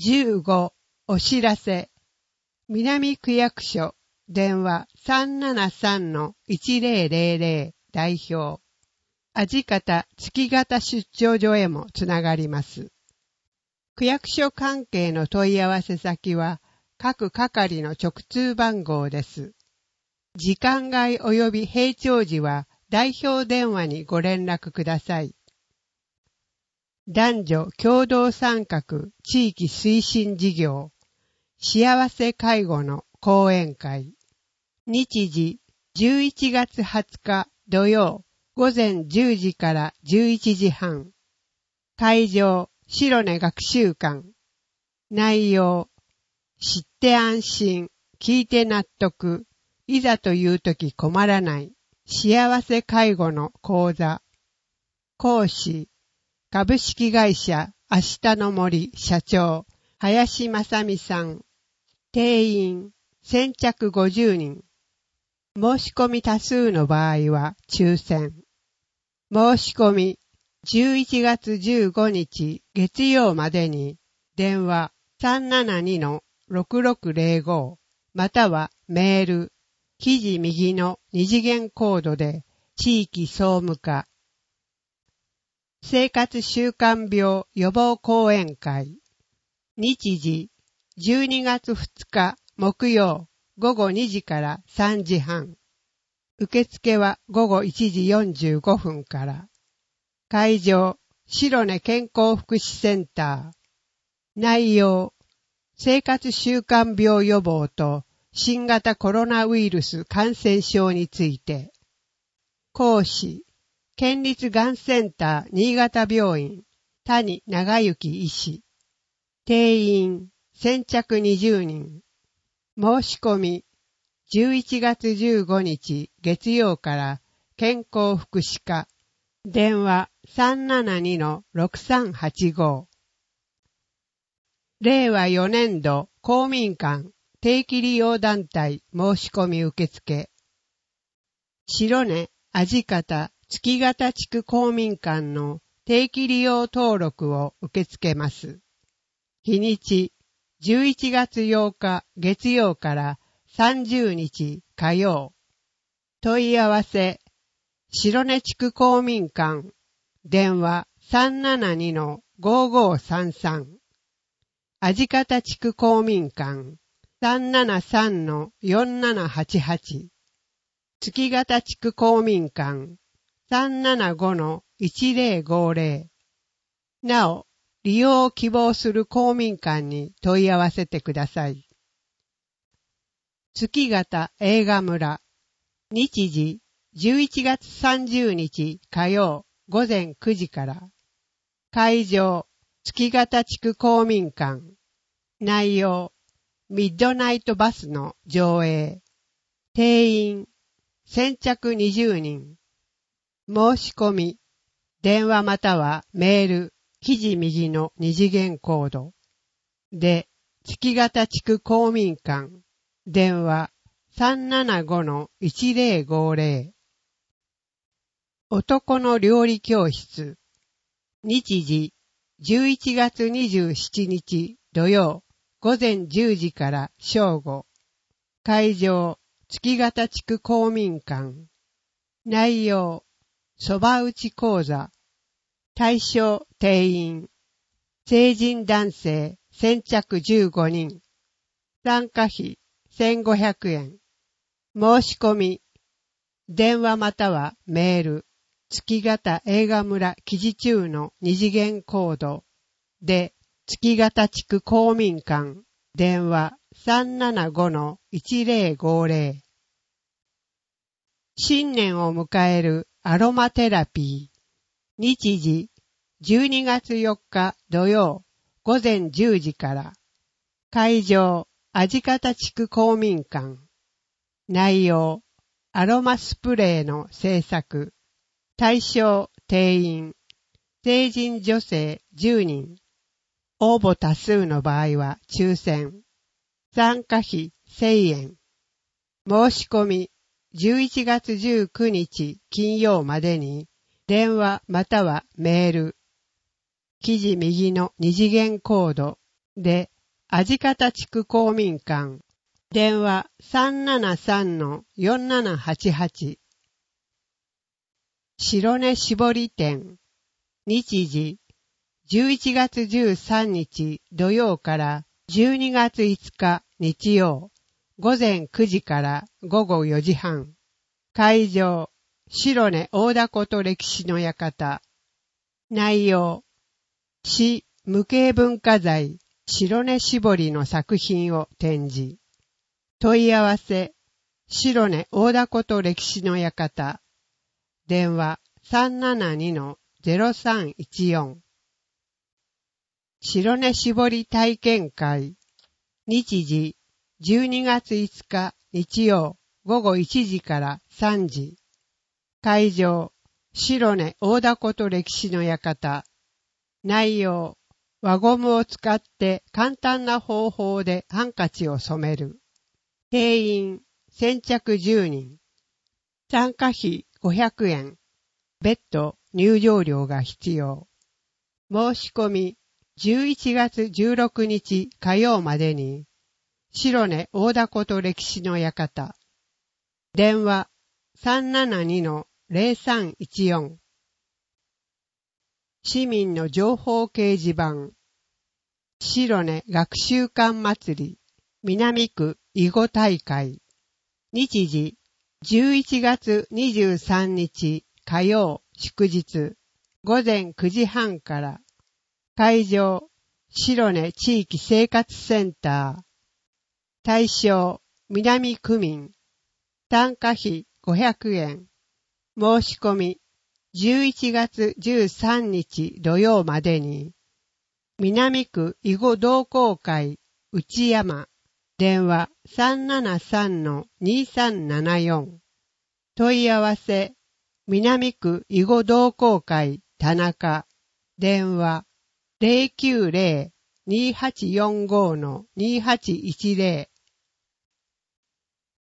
15お知らせ。南区役所電話 373-1000 代表。味方月型出張所へもつながります。区役所関係の問い合わせ先は各係の直通番号です。時間外及び閉庁時は代表電話にご連絡ください。男女共同参画地域推進事業幸せ介護の講演会。日時11月20日土曜午前10時から11時半。会場白根学習館。内容知って安心、聞いて納得、いざというとき困らない幸せ介護の講座。講師株式会社明日の森社長林正美さん。定員先着50人。申し込み多数の場合は抽選。申し込み11月15日月曜までに電話 372-6605 またはメール記事右の二次元コードで地域総務課。生活習慣病予防講演会。日時12月2日木曜午後2時から3時半。受付は午後1時45分から。会場白根健康福祉センター。内容生活習慣病予防と新型コロナウイルス感染症について。講師県立がんセンター新潟病院谷長幸医師。定員先着20人。申し込み11月15日月曜から健康福祉課。電話 372-6385。令和4年度公民館定期利用団体申し込み受付。白根味方月型地区公民館の定期利用登録を受け付けます。日にち11月8日月曜から30日火曜。問い合わせ白根地区公民館電話 372-5533。味方地区公民館 373-4788。月型地区公民館 375-1050。なお、利用を希望する公民館に問い合わせてください。月型映画村。日時11月30日火曜午前9時から。会場月型地区公民館。内容ミッドナイトバスの上映。定員先着20人。申し込み電話またはメール記事右の二次元コードで月型地区公民館電話 375-1050。男の料理教室。日時11月27日土曜午前10時から正午。会場月型地区公民館。内容そば打ち講座。対象定員成人男性先着15人。参加費1500円。申し込み電話またはメール月型映画村記事中の二次元コードで月型地区公民館電話 375-1050。新年を迎えるアロマテラピー。日時12月4日土曜午前10時から。会場味方地区公民館。内容アロマスプレーの製作。対象定員成人女性10人。応募多数の場合は抽選。参加費1000円。申し込み11月19日金曜までに電話またはメール記事右の二次元コードで、味方地区公民館。電話 373-4788。白根絞り店。日時、11月13日土曜から12月5日日曜、午前9時から午後4時半。会場、白根大凧歴史の館。内容、市無形文化財白根絞りの作品を展示。問い合わせ、白根大凧歴史の館。電話 372-0314。白根絞り体験会。日時、12月5日日曜午後1時から3時。会場、白根大凧歴史の館。内容、輪ゴムを使って簡単な方法でハンカチを染める。定員、先着10人。参加費500円。別途入場料が必要。申し込み、11月16日火曜までに、白根大凧歴史の館。電話 372-0314。市民の情報掲示板。白根学習館祭り南区囲碁大会。日時11月23日火曜祝日午前9時半から。会場、白根地域生活センター。対象、南区民。参加費500円。申し込み、11月13日土曜までに。南区囲碁同好会内山。電話 373-2374。問い合わせ、南区囲碁同好会田中。電話 090-2845-2810。